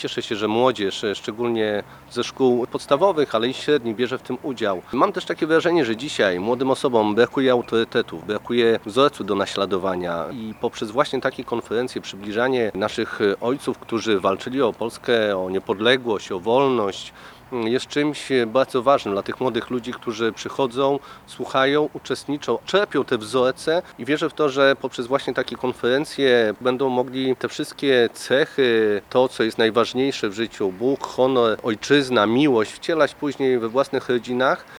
Cieszę się, że młodzież, szczególnie ze szkół podstawowych, ale i średnich, bierze w tym udział. Mam też takie wrażenie, że dzisiaj młodym osobom brakuje autorytetów, brakuje wzorców do naśladowania i poprzez właśnie takie konferencje, przybliżanie naszych ojców, którzy walczyli o Polskę, o niepodległość, o wolność, jest czymś bardzo ważnym dla tych młodych ludzi, którzy przychodzą, słuchają, uczestniczą, czerpią te wzorce i wierzę w to, że poprzez właśnie takie konferencje będą mogli te wszystkie cechy, to co jest najważniejsze w życiu, Bóg, honor, ojczyzna, miłość, wcielać później we własnych rodzinach